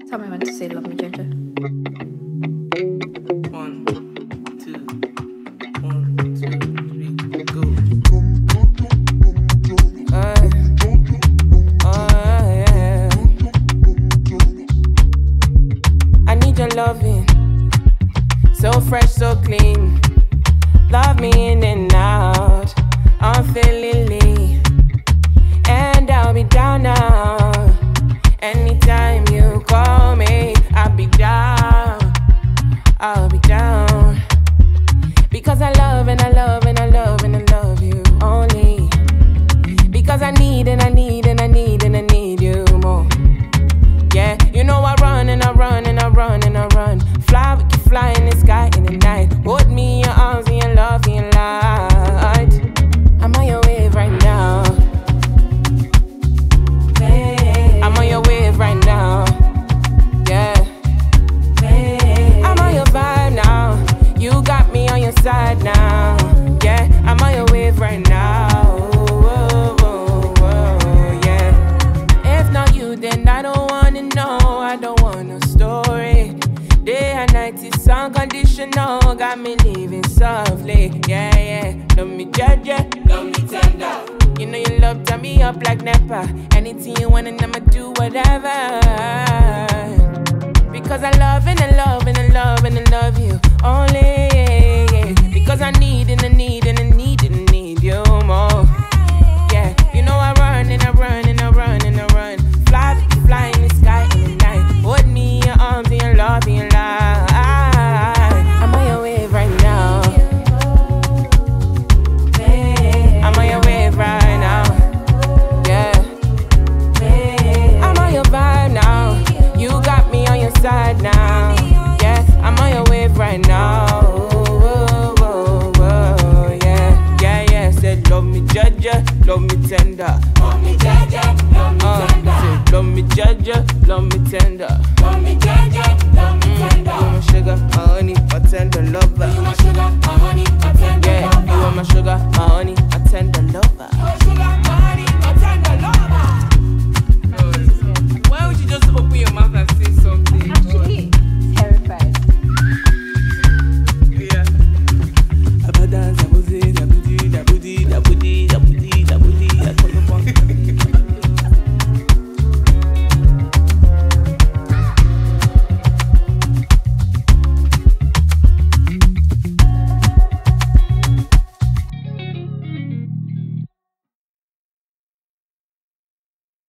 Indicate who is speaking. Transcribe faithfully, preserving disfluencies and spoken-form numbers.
Speaker 1: Tell me when to say love me, Ginger.
Speaker 2: One, two, one, two, three, go. Uh, oh, yeah. I need your loving, so fresh, so clean. Love me in and out, unfailingly, and I'll be down now. Anytime you call me, I'll be down, I'll be down. Because I love and I love and I love and I love you only. Because I need and I need and I need and I need you more. Yeah, you know I run and I run and I run and I run. Fly, we can fly in the sky in the night. Hold me in your arms in your love in your light. I'm on your wave right now. I'm on your wave right now. Yeah. I'm on your vibe now. You got me on your side now. Yeah, I'm on your wave right now. Whoa, whoa, whoa, yeah. If not you, then I don't wanna know. I don't want no story. Day and night is unconditional. Got me living softly. Yeah, yeah. Love me judge, yeah. Love me tender. You know you love turn me up like Nepa. Anything you want and I'ma do whatever. Because I love and I love and I love and I love you only.